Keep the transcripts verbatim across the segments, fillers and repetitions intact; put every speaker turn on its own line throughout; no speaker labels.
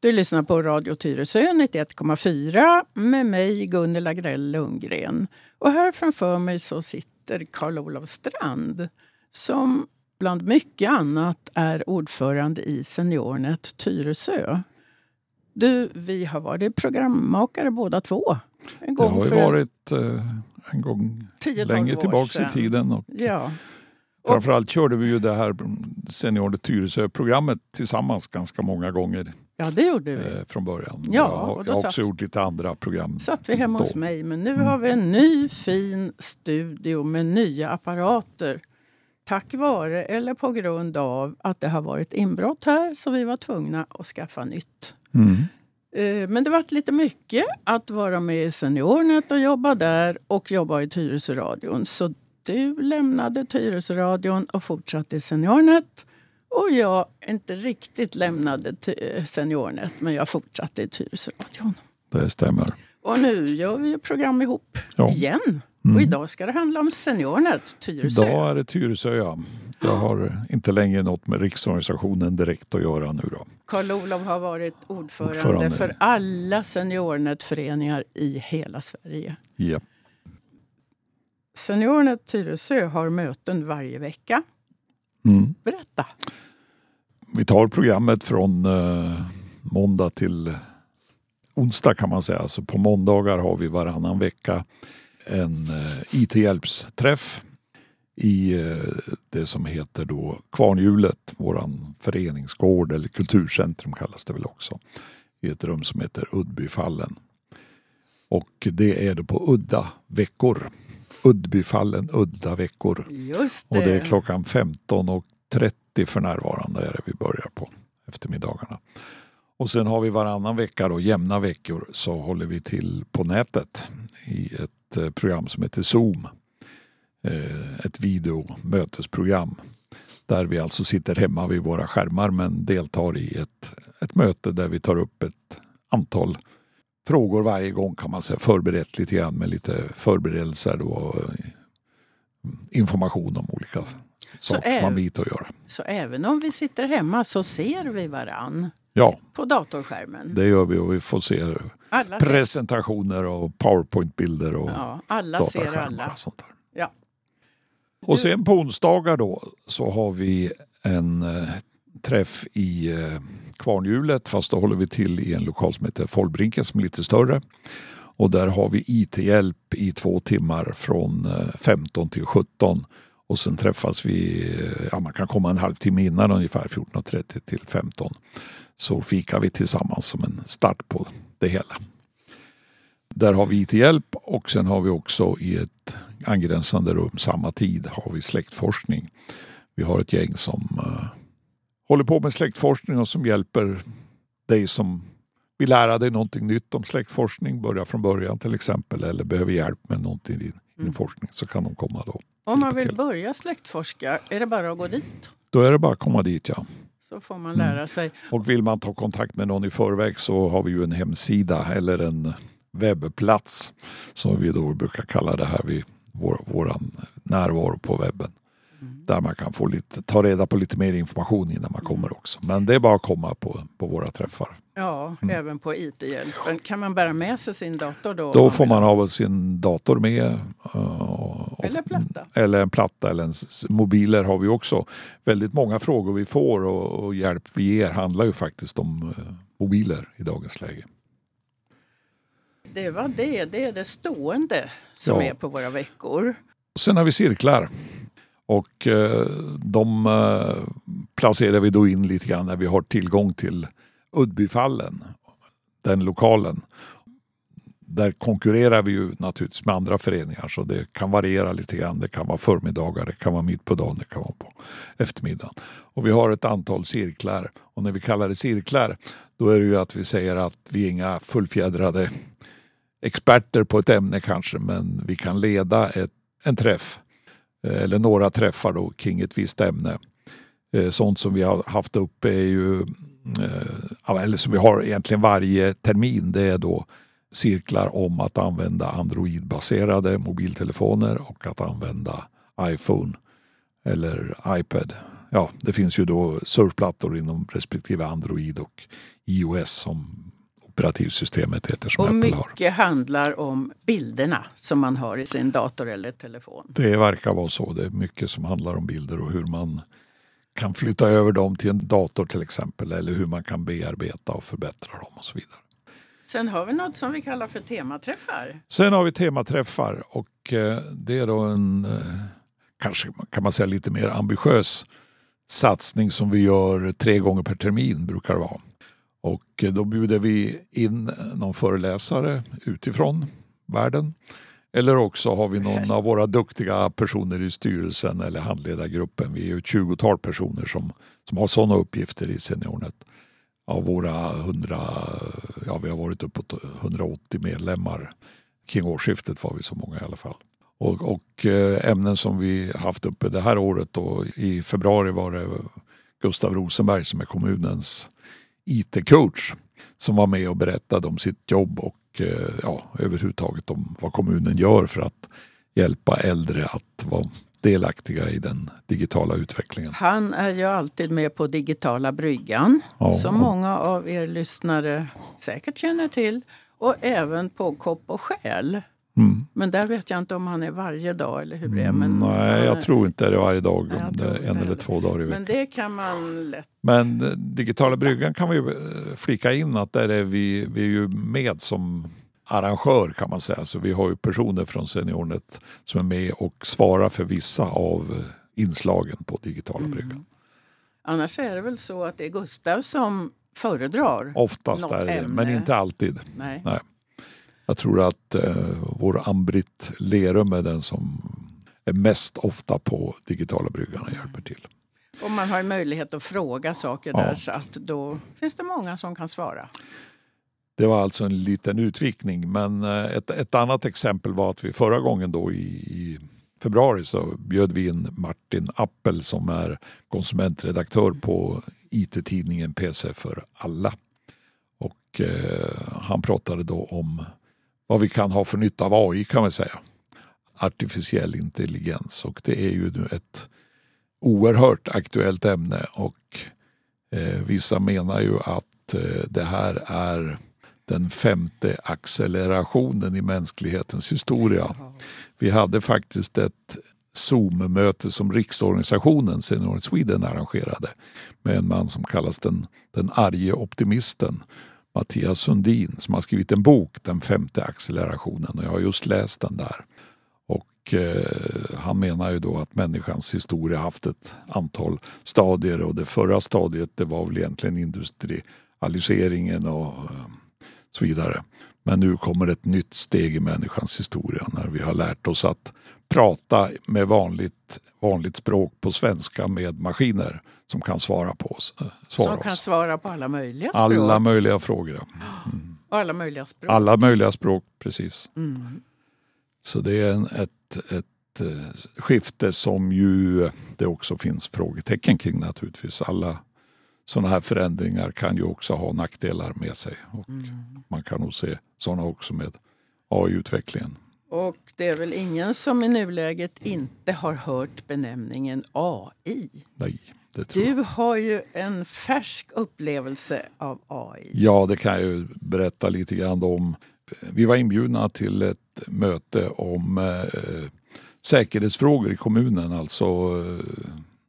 Du lyssnar på Radio Tyresö nittioett komma fyra med mig Gunnel Agrell Lundgren. Och här framför mig så sitter Carl-Olof Strand som bland mycket annat är ordförande i Seniornet Tyresö. Du, vi har varit programmakare båda två. En gång
det har ju
för
varit en, en gång länge tillbaka i tiden. Och
ja.
Framförallt körde vi ju det här Seniornet Tyresö-programmet tillsammans ganska många gånger.
Ja, det gjorde vi.
Eh, från början.
Ja,
jag har,
och då
jag har också
satt,
gjort lite andra program.
Satt vi hemma
då.
hos mig, men nu
mm.
har vi en ny fin studio med nya apparater. Tack vare eller på grund av att det har varit inbrott här så vi var tvungna att skaffa nytt.
Mm.
Eh, men det var lite mycket att vara med i Seniornet och jobba där och jobba i Tyresöradion. Så du lämnade Tyresöradion och fortsatte i Seniornet. Och jag inte riktigt lämnade ty- Seniornet, men jag fortsatte i Tyresöradion.
Det stämmer.
Och nu gör vi program ihop
ja.
igen.
Mm.
Och idag ska det handla om Seniornet Tyresö.
Idag är det Tyresö, ja. Jag har inte längre något med riksorganisationen direkt att göra nu då.
Carl-Olof har varit ordförande,
ordförande
för alla Seniornet-föreningar i hela Sverige.
Ja.
Seniornet Tyresö har möten varje vecka.
Mm.
Berätta.
Vi tar programmet från eh, måndag till onsdag kan man säga. Så på måndagar har vi varannan vecka en eh, I T-hjälpsträff i eh, det som heter då Kvarnhjulet, våran föreningsgård eller kulturcentrum kallas det väl också. I ett rum som heter Uddbyfallen. Och det är då på udda veckor. Uddbyfallen, udda veckor.
Just det.
Och det är klockan femton och trettio för närvarande är det vi börjar på eftermiddagarna. Och sen har vi varannan vecka då, jämna veckor, så håller vi till på nätet i ett program som heter Zoom. Ett videomötesprogram där vi alltså sitter hemma vid våra skärmar men deltar i ett, ett möte där vi tar upp ett antal frågor varje gång kan man säga. Förberett lite grann med lite förberedelser och information om olika
så
saker som man bit att göra.
Så även om vi sitter hemma så ser vi varann
ja,
på datorskärmen?
Det gör vi och vi får se alla presentationer och PowerPoint-bilder och
ja, alla ser alla.
Och sånt där.
Ja.
Och sen på onsdagar då så har vi en eh, träff i eh, Kvarnhjulet, fast då håller vi till i en lokal som heter Folbrinken som är lite större. Och där har vi I T-hjälp i två timmar från eh, femton till sjutton. Och sen träffas vi, ja man kan komma en halvtimme innan ungefär fjorton och trettio till femton. Så fikar vi tillsammans som en start på det hela. Där har vi I T-hjälp och sen har vi också i ett angränsande rum samma tid har vi släktforskning. Vi har ett gäng som uh, håller på med släktforskning och som hjälper dig som vill lära dig någonting nytt om släktforskning. Börja från början till exempel eller behöver hjälp med någonting i din, mm. din forskning så kan de komma då.
Om man vill börja släktforska, är det bara att gå dit?
Då är det bara att komma dit, ja.
Så får man lära
mm.
sig.
Och vill man ta kontakt med någon i förväg så har vi ju en hemsida eller en webbplats som vi då brukar kalla det här vid vår, våran närvaro på webben. Mm. Där man kan få lite, ta reda på lite mer information innan man kommer också. Men det är bara att komma på, på våra träffar.
Ja, mm. även på I T-hjälpen. Kan man bära med sig sin dator då?
Då får man ha sin dator med. Och,
eller platta.
Eller en platta. Eller en, mobiler har vi också. Väldigt många frågor vi får och, och hjälp vi ger handlar ju faktiskt om uh, mobiler i dagens läge.
Det var det. Det är det stående som
ja.
är på våra veckor.
Sen har vi cirklar. Och eh, de eh, placerar vi då in lite grann när vi har tillgång till Uddbyfallen, den lokalen. Där konkurrerar vi ju naturligtvis med andra föreningar så det kan variera lite grann. Det kan vara förmiddagar, det kan vara mitt på dagen, det kan vara på eftermiddagen. Och vi har ett antal cirklar och när vi kallar det cirklar då är det ju att vi säger att vi är inga fullfjädrade experter på ett ämne kanske men vi kan leda ett, en träff eller några träffar då kring ett visst ämne. Sånt som vi har haft uppe är ju, eller som vi har egentligen varje termin, det är då cirklar om att använda Android-baserade mobiltelefoner och att använda iPhone eller iPad ja, det finns ju då surfplattor inom respektive Android och iOS som operativsystemet heter, som
och
Apple har.
Mycket handlar om bilderna som man har i sin dator eller telefon.
Det verkar vara så. Det är mycket som handlar om bilder och hur man kan flytta över dem till en dator till exempel, eller hur man kan bearbeta och förbättra dem och så vidare.
Sen har vi något som vi kallar för tematräffar.
Sen har vi tematräffar och eh, det är då en, eh, kanske kan man säga lite mer ambitiös satsning som vi gör tre gånger per termin brukar det vara. Och eh, då bjuder vi in någon föreläsare utifrån världen. Eller också har vi någon av våra duktiga personer i styrelsen eller handledargruppen. Vi är ju ett tjugotal personer som, som har sådana uppgifter i Seniornet. Av våra hundra, ja vi har varit uppåt hundraåttio medlemmar. Kring årsskiftet var vi så många i alla fall. Och, och ämnen som vi haft uppe det här året och i februari var det Gustav Rosenberg som är kommunens I T-coach som var med och berättade om sitt jobb och ja, överhuvudtaget om vad kommunen gör för att hjälpa äldre att vara delaktiga i den digitala utvecklingen.
Han är ju alltid med på Digitala bryggan, ja, som många av er lyssnare säkert känner till. Och även på Kopp och Själ. Mm. Men där vet jag inte om han är varje dag eller hur det är. Men
nej, jag tror inte det är varje dag.
Nej,
om det är en eller två dagar i veckan.
Men det kan man lätt...
Men Digitala bryggan kan vi flika in att där är vi, vi är ju med som arrangör kan man säga. Så vi har ju personer från Seniornet som är med och svarar för vissa av inslagen på Digitala bryggan. Mm.
Annars är det väl så att det är Gustav som föredrar.
Oftast är det, ämne. Men inte alltid.
Nej.
Nej. Jag tror att eh, vår Ambrit Lerum är den som är mest ofta på Digitala bryggan och hjälper till.
Och man har möjlighet att fråga saker ja. Där så att då finns det många som kan svara.
Det var alltså en liten utvikning, men ett, ett annat exempel var att vi förra gången då i, i februari så bjöd vi in Martin Appel som är konsumentredaktör på I T-tidningen P C för alla. Och eh, han pratade då om vad vi kan ha för nytta av A I kan man säga. Artificiell intelligens, och det är ju ett oerhört aktuellt ämne och eh, vissa menar ju att eh, det här är den femte accelerationen i mänsklighetens historia. Vi hade faktiskt ett Zoom-möte som riksorganisationen Seniornet Sweden arrangerade med en man som kallas den, den arge optimisten, Mattias Sundin, som har skrivit en bok, Den femte accelerationen, och jag har just läst den där. Och eh, han menar ju då att människans historia haft ett antal stadier, och det förra stadiet det var väl egentligen industrialiseringen och eh, så vidare. Men nu kommer ett nytt steg i människans historia när vi har lärt oss att prata med vanligt, vanligt språk på svenska med maskiner som kan svara på oss. Svara
som kan
oss.
svara på alla möjliga språk.
Alla möjliga frågor.
Mm. Alla möjliga språk.
Alla möjliga språk, precis.
Mm.
Så det är en, ett, ett uh, skifte som ju det också finns frågetecken kring naturligtvis. Alla sådana här förändringar kan ju också ha nackdelar med sig. Och mm. man kan nog se sådana också med A I-utvecklingen.
Och det är väl ingen som i nuläget inte har hört benämningen A I?
Nej, det tror
du
jag.
har ju en färsk upplevelse av A I.
Ja, det kan jag ju berätta lite grann om. Vi var inbjudna till ett möte om eh, säkerhetsfrågor i kommunen, alltså eh,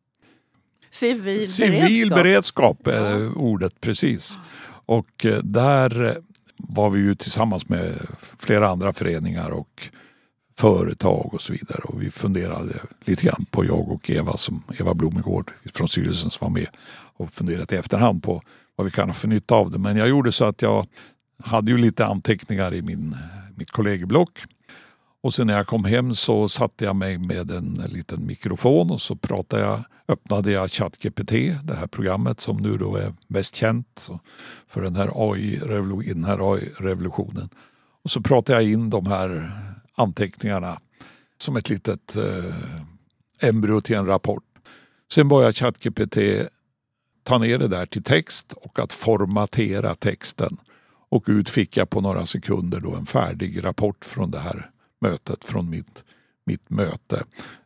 Civil,
Civil
beredskap.
beredskap är ja. ordet, precis. Och eh, där var vi ju tillsammans med flera andra föreningar och företag och så vidare. Och vi funderade lite grann på, jag och Eva som Eva Blomegård från styrelsen som var med och funderade i efterhand på vad vi kan ha för nytta av det. Men jag gjorde så att jag hade ju lite anteckningar i min, mitt kollegieblock. Och sen när jag kom hem så satte jag mig med en liten mikrofon och så pratade jag, öppnade jag ChatGPT, det här programmet som nu då är mest känt för den här A I-revolutionen. Och så pratade jag in de här anteckningarna som ett litet eh, embryo till en rapport. Sen började ChatGPT ta ner det där till text och att formatera texten. Och ut fick jag på några sekunder då en färdig rapport från det här mötet, från mitt, mitt möte.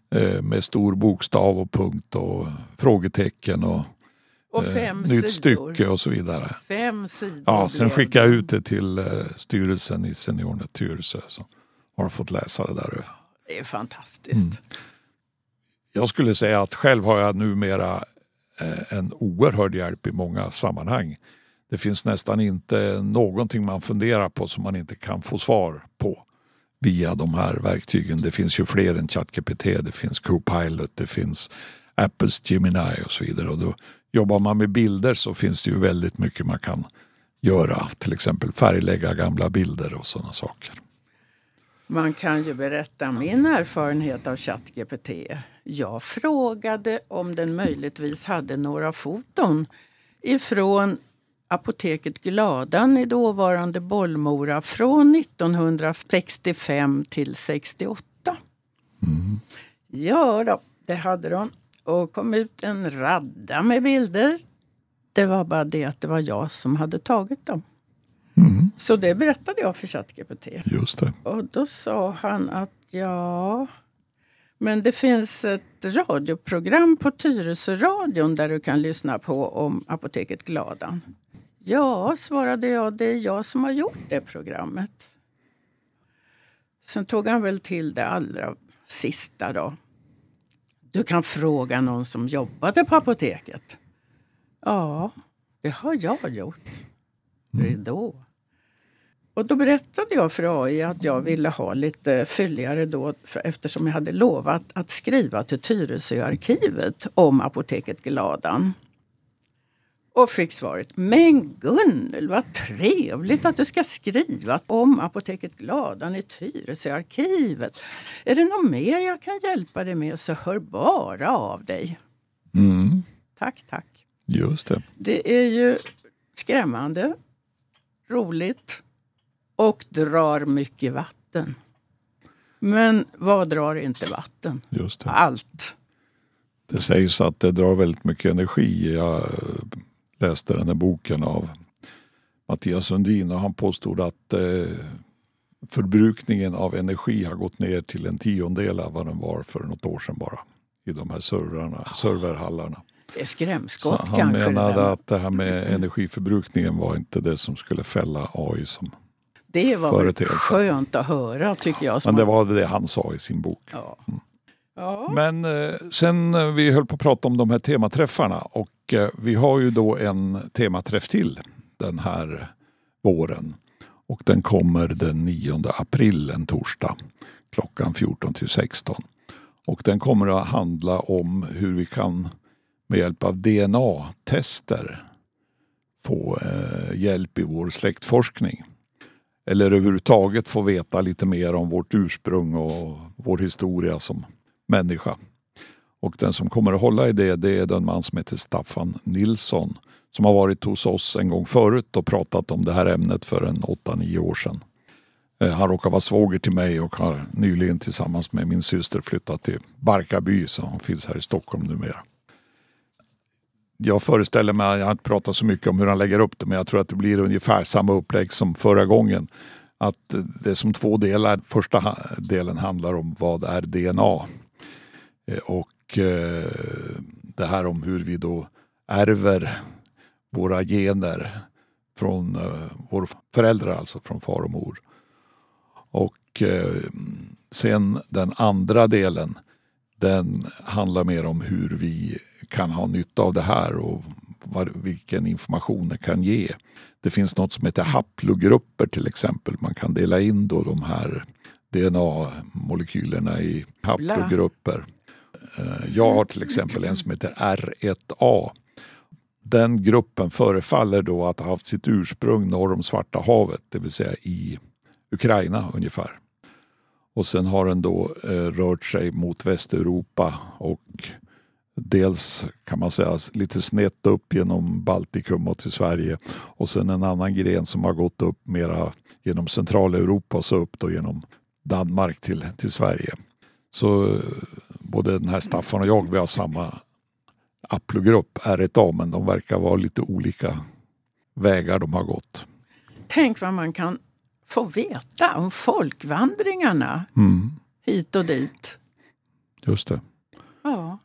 eh, med stor bokstav och punkt och frågetecken och,
och fem
eh, nytt
sidor.
stycke och så vidare.
Fem sidor.
Ja, sen skickade jag ut det till eh, styrelsen i Seniornet Tyresö, så har de fått läsa det där.
Det är fantastiskt. Mm.
Jag skulle säga att själv har jag numera eh, en oerhörd hjälp i många sammanhang. Det finns nästan inte någonting man funderar på som man inte kan få svar på via de här verktygen. Det finns ju fler än ChatGPT, det finns Copilot, det finns Apples Gemini och så vidare. Och då jobbar man med bilder så finns det ju väldigt mycket man kan göra. Till exempel färglägga gamla bilder och sådana saker.
Man kan ju berätta min erfarenhet av ChatGPT. Jag frågade om den möjligtvis hade några foton ifrån apoteket Gladan i dåvarande Bollmora från nittonhundrasextiofem till sextioåtta.
Mm.
Ja då, det hade de. Och kom ut en radda med bilder. Det var bara det att det var jag som hade tagit dem.
Mm.
Så det berättade jag för ChatGPT.
Just det.
Och då sa han att ja, men det finns ett radioprogram på Tyresö-radion där du kan lyssna på om apoteket Gladan. Ja, svarade jag, det är jag som har gjort det programmet. Sen tog han väl till det allra sista då. Du kan fråga någon som jobbade på apoteket. Ja, det har jag gjort. Det är då. Och då berättade jag för A I att jag ville ha lite fylligare då, för eftersom jag hade lovat att skriva till Tyresöarkivet om apoteket Gladan. Och fick svaret, men Gunnel, vad trevligt att du ska skriva om apoteket Gladan i Tyresöarkivet. Är det något mer jag kan hjälpa dig med så hör bara av dig.
Mm.
Tack, tack.
Just det.
Det är ju skrämmande, roligt och drar mycket vatten. Men vad drar inte vatten?
Just det.
Allt.
Det sägs att det drar väldigt mycket energi. Jag läste den här boken av Mattias Sundin och han påstod att eh, förbrukningen av energi har gått ner till en tiondel av vad den var för något år sedan bara i de här servrarna, serverhallarna.
Det är skrämskott
så han
kanske.
menade
det
att det här med energiförbrukningen var inte det som skulle fälla A I som
det var väl
företeelse.
Skönt att höra tycker jag.
Men det var det han sa i sin bok.
Ja.
Mm.
Ja.
Men eh, sen eh, vi höll på att prata om de här tematräffarna och eh, vi har ju då en tematräff till den här våren. Och den kommer den nionde april, en torsdag, klockan fjorton till sexton. Och den kommer att handla om hur vi kan med hjälp av D N A-tester få eh, hjälp i vår släktforskning. Eller överhuvudtaget få veta lite mer om vårt ursprung och vår historia som människa. Och den som kommer att hålla i det, det är den man som heter Staffan Nilsson som har varit hos oss en gång förut och pratat om det här ämnet för en åtta nio år sedan. Han råkar vara svåger till mig och har nyligen tillsammans med min syster flyttat till Barkarby som finns här i Stockholm numera. Jag föreställer mig, jag har inte pratat så mycket om hur han lägger upp det, men jag tror att det blir ungefär samma upplägg som förra gången. Att det är som två delar. Första delen handlar om vad är D N A och det här om hur vi då ärver våra gener från våra föräldrar, alltså från far och mor. Och sen den andra delen, den handlar mer om hur vi kan ha nytta av det här och vad, vilken information det kan ge. Det finns något som heter haplogrupper till exempel. Man kan dela in då de här D N A-molekylerna i haplogrupper. Jag har till exempel en som heter R ett A. Den gruppen förefaller då att ha haft sitt ursprung norr om Svarta havet, det vill säga i Ukraina ungefär. Och sen har den då eh, rört sig mot Västeuropa och dels kan man säga lite snett upp genom Baltikum och till Sverige. Och sen en annan gren som har gått upp mera genom Centraleuropa och så upp då genom Danmark till, till Sverige. Så eh, både den här Staffan och jag, vi har samma haplogrupp R ett A, men de verkar vara lite olika vägar de har gått.
Tänk vad man kan få veta om folkvandringarna
Mm.
hit och dit.
Just det.
Ja.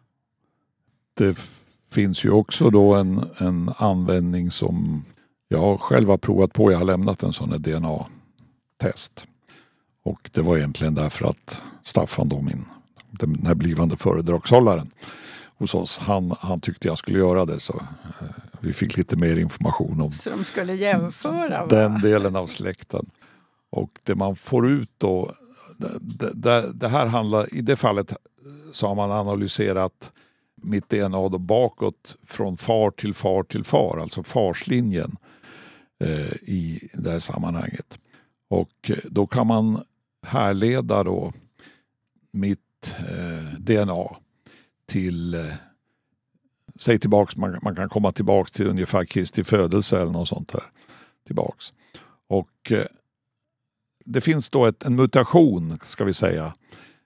Det finns ju också då en, en användning som jag själv har provat på. Jag har lämnat en sån här D N A-test. Och det var egentligen därför att Staffan, då min, den här blivande föredragshållaren hos oss, han, han tyckte jag skulle göra det, så eh, vi fick lite mer information om
Så de skulle jämföra, va?
den delen av släkten. Och det man får ut då, det, det, det här handlar, i det fallet så har man analyserat mitt D N A då bakåt från far till far till far, alltså farslinjen eh, i det här sammanhanget. Och då kan man härleda då mitt eh, D N A till, eh, säg tillbaks, man, man kan komma tillbaks till ungefär Kristi födelse eller något sånt där tillbaks. Och eh, det finns då ett, en mutation, ska vi säga,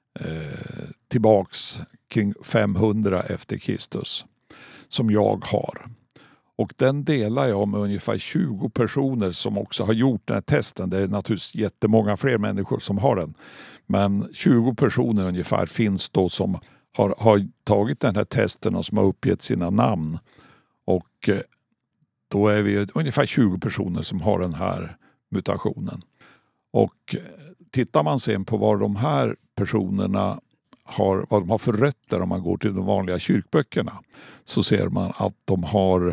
eh, tillbaks kring femhundra efter Kristus som jag har. Och den delar jag med ungefär tjugo personer som också har gjort den här testen. Det är naturligtvis jättemånga fler människor som har den. Men tjugo personer ungefär finns då som har, har tagit den här testen och som har uppgett sina namn. Och då är vi ungefär tjugo personer som har den här mutationen. Och tittar man sen på vad de här personerna har, vad de har för rötter om man går till de vanliga kyrkböckerna, så ser man att de har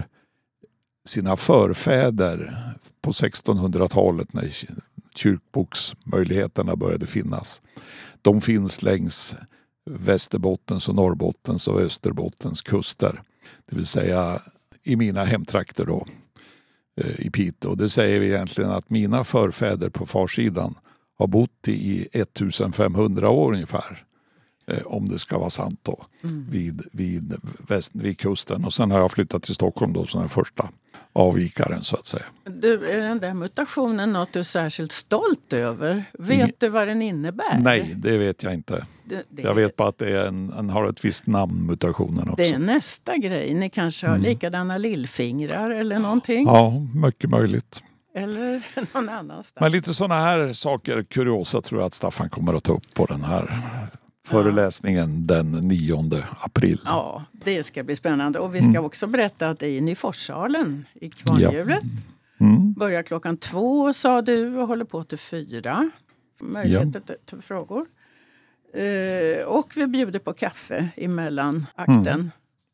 sina förfäder på sextonhundratalet när kyrkboksmöjligheterna började finnas. De finns längs Västerbottens och Norrbottens och Österbottens kuster. Det vill säga i mina hemtrakter då, i Piteå. Det säger vi egentligen att mina förfäder på farsidan har bott i ettusenfemhundra år ungefär. Om det ska vara sant då. Mm. Vid, vid, väst, vid kusten. Och sen har jag flyttat till Stockholm då som den första avvikaren, så att säga.
Du, är den där mutationen något du är särskilt stolt över? Vet I, du vad den innebär?
Nej, det vet jag inte. Det, det jag vet bara att det är en, en har ett visst namn, mutationen också.
Det är nästa grej. Ni kanske har mm. likadana lillfingrar eller någonting?
Ja, mycket möjligt.
Eller någon annanstans.
Men lite sådana här saker, kuriosa, tror jag att Staffan kommer att ta upp på den här föreläsningen den nionde april.
Ja, det ska bli spännande. Och vi ska mm. också berätta att det är i Nyforssalen i Kvarnhjulet. Ja. Mm. Börjar klockan två, sa du, och håller på till fyra. Möjligheter ja. till frågor. Eh, och vi bjuder på kaffe emellan akten. Mm.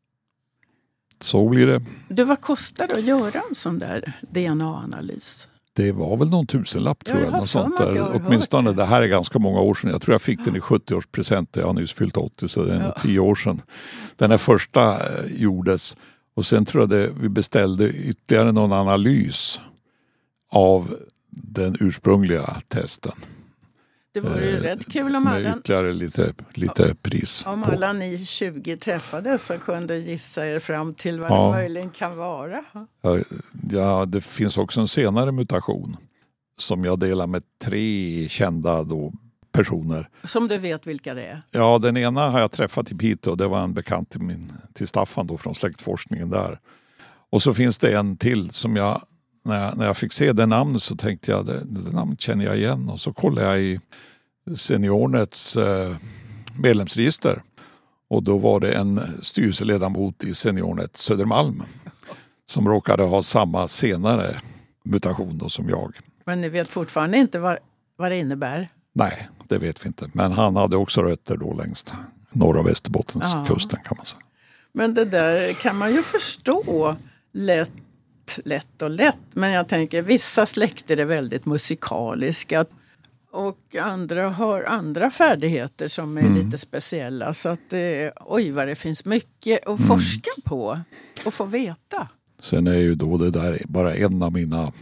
Så blir det.
Du, vad kostar det att göra en sån där D N A-analys?
Det var väl någon tusenlapp, tror jag. jag något sånt där. Åtminstone, det här är ganska många år sedan. Jag tror jag fick den i sjuttioårspresent. Jag har nyss fyllt åttio, så det är ja. tio år sedan. Den här första eh, gjordes. Och sen tror jag det, vi beställde ytterligare någon analys av den ursprungliga testen.
Det vore ju eh, rätt kul om alla...
Med ytterligare lite, lite ja. pris.
Om
på.
alla ni tjugo träffades så kunde gissa er fram till vad ja. det möjligen kan vara.
Ja, ja, det finns också en senare mutation som jag delar med tre kända då personer.
Som du vet vilka det är?
Ja, den ena har jag träffat i Piteå. Det var en bekant till, min, till Staffan då, från släktforskningen där. Och så finns det en till som jag, när jag, när jag fick se det namnet så tänkte jag, det, det namnet känner jag igen. Och så kollade jag i Seniornets eh, medlemsregister. Och då var det en styrelseledamot i Seniornet, Södermalm, som råkade ha samma senare mutation då som jag.
Men ni vet fortfarande inte vad, vad det innebär?
Nej, det vet vi inte. Men han hade också rötter då längst norra och Västerbottens ja. kusten, kan man säga.
Men det där kan man ju förstå lätt, lätt och lätt. Men jag tänker, vissa släkter är väldigt musikaliska. Och andra har andra färdigheter som är mm. lite speciella. Så att det, oj vad det finns mycket att mm. forska på och få veta. Sen
är ju då det där bara en av mina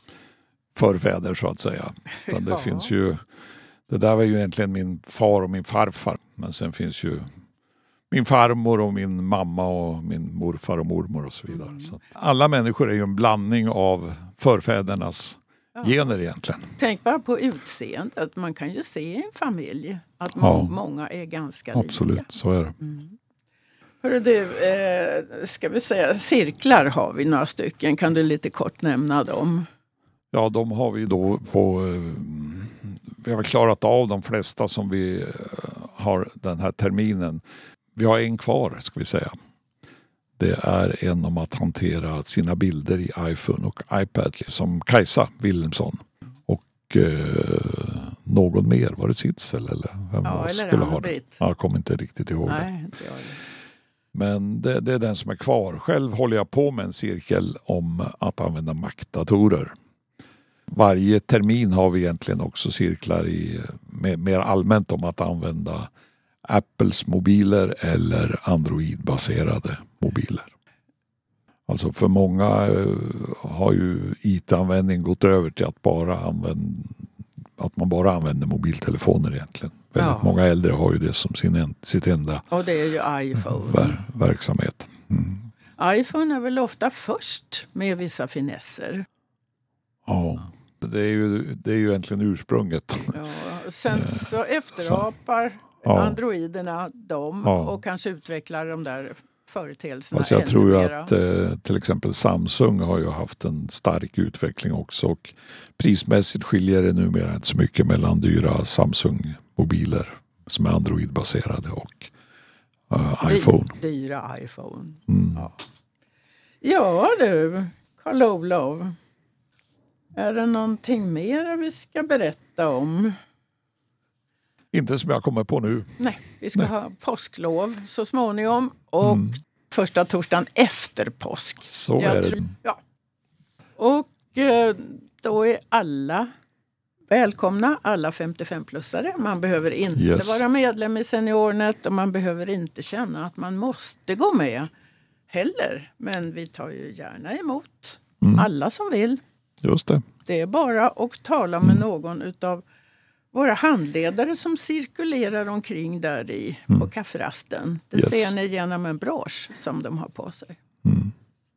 förfäder, så att säga. Ja. Det finns ju, det där var ju egentligen min far och min farfar. Men sen finns ju min farmor och min mamma och min morfar och mormor och så vidare. Mm. Så alla människor är ju en blandning av förfädernas ja. gener egentligen.
Tänk bara på utseendet. Man kan ju se i en familj att ja. många är ganska lika.
Absolut, så är det.
Mm. Hörru du, eh, ska vi säga, cirklar har vi några stycken. Kan du lite kort nämna dem?
Ja, de har vi då på... Eh, vi har klarat av de flesta som vi har den här terminen. Vi har en kvar ska vi säga. Det är en om att hantera sina bilder i iPhone och iPad som Kajsa Wilhelmsson. Och eh, någon mer, var det Sitzel eller vem
ja, eller
skulle ha det?
Britt.
Jag kommer inte riktigt ihåg
Nej,
det.
inte jag.
Men det, det är den som är kvar. Själv håller jag på med en cirkel om att använda Mac-datorer. Varje termin har vi egentligen också cirklar i, med, mer allmänt om att använda Apples mobiler eller Android-baserade mobiler. Alltså för många eh, har ju I T-användning gått över till att, bara använda, att man bara använder mobiltelefoner egentligen. Väldigt
ja.
många äldre har ju det som sin, sitt enda
Och det är ju iPhone.
ver, verksamhet. Mm.
iPhone är väl ofta först med vissa finesser.
Ja, det är ju, det är ju egentligen ursprunget.
Ja, sen så efterapar
ja.
androiderna dem
Ja.
och kanske utvecklar de där företeelserna
Alltså jag
ännu
tror ju
mera.
att eh, till exempel Samsung har ju haft en stark utveckling också och prismässigt skiljer det numera inte så mycket mellan dyra Samsung-mobiler som är Android-baserade och uh, iPhone.
Dyra iPhone.
Mm.
Ja. ja du, Karl-Olof. Är det någonting mer vi ska berätta om?
Inte som jag kommer på nu.
Nej, vi ska
Nej.
ha påsklov så småningom och
Mm.
första torsdagen efter påsk.
Så
Jag
är
tror-
det.
Ja. Och eh, då är alla välkomna, alla femtiofem-plussare. Man behöver inte
Yes.
vara medlem i SeniorNet och man behöver inte känna att man måste gå med heller. Men vi tar ju gärna emot
Mm.
alla som vill.
Just det.
Det är bara att tala med någon utav våra handledare som cirkulerar omkring där i
Mm.
på kafferasten. Det
Yes.
ser ni genom en brosch som de har på sig.
Mm.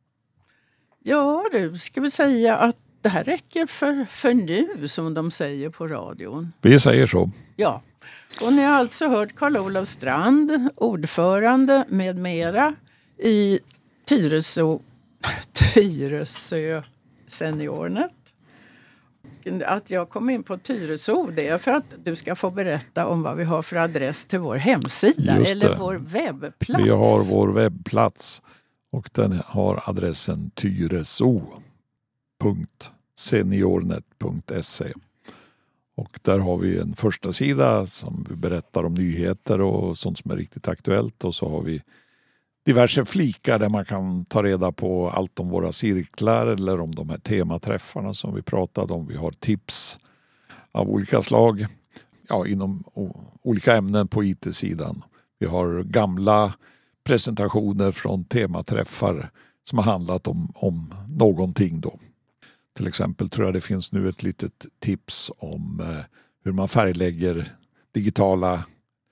Ja du, ska vi säga att det här räcker för, för nu som de säger på radion.
Vi säger så.
Ja, och ni har alltså hört Karl-Olof Strand, ordförande med mera i Tyresö, Tyresö SeniorNet. Att jag kom in på Tyresö, det är för att du ska få berätta om vad vi har för adress till vår hemsida
Just
eller
det.
vår webbplats.
Vi har vår webbplats och den har adressen tyresö punkt seniornet punkt se. Och där har vi en första sida som berättar om nyheter och sånt som är riktigt aktuellt. Och så har vi diverse flikar där man kan ta reda på allt om våra cirklar eller om de här tematräffarna som vi pratade om. Vi har tips av olika slag, ja, inom o- olika ämnen på I T-sidan. Vi har gamla presentationer från tematräffar som har handlat om, om någonting då. Till exempel tror jag det finns nu ett litet tips om eh, hur man färglägger digitala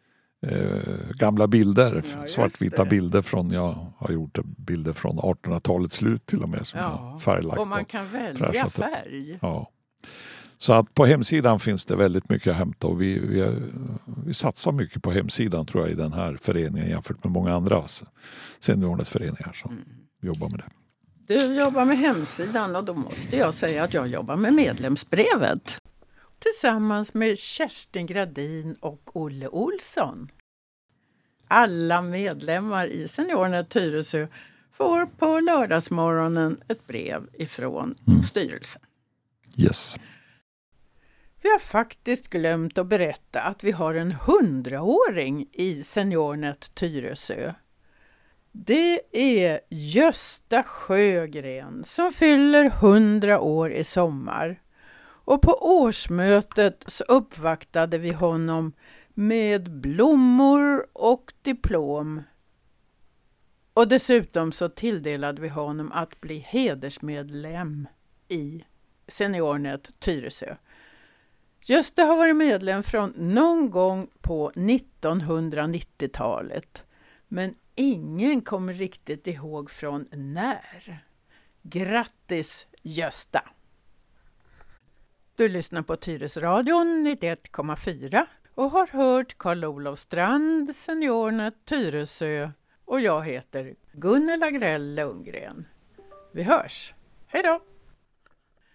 eh, gamla bilder,
Ja, just
svartvita
det.
bilder från, jag har gjort bilder från artonhundratalets slut till och med som jag
Ja,
har färglagt.
och man
och
kan välja
fräschat upp.
färg.
Ja. Så att på hemsidan finns det väldigt mycket att hämta och vi, vi, vi satsar mycket på hemsidan tror jag i den här föreningen jämfört med många andra SeniorNet-föreningar som
Mm.
jobbar med det.
Du jobbar med hemsidan och då måste jag säga att jag jobbar med medlemsbrevet. Tillsammans med Kerstin Gradin och Olle Olsson. Alla medlemmar i SeniorNet Tyresö får på lördagsmorgonen ett brev ifrån
Mm.
styrelsen.
Yes.
Vi har faktiskt glömt att berätta att vi har en hundraåring i SeniorNet Tyresö. Det är Gösta Sjögren som fyller hundra år i sommar. Och på årsmötet så uppvaktade vi honom med blommor och diplom. Och dessutom så tilldelade vi honom att bli hedersmedlem i SeniorNet Tyresö. Gösta har varit medlem från någon gång på nittonhundranittiotalet. Men ingen kommer riktigt ihåg från när. Grattis Gösta! Du lyssnar på Tyresradion nittioett komma fyra och har hört Karl-Olof Strand, SeniorNet Tyresö och jag heter Gunnel Agrell Lundgren. Vi hörs! Hej då!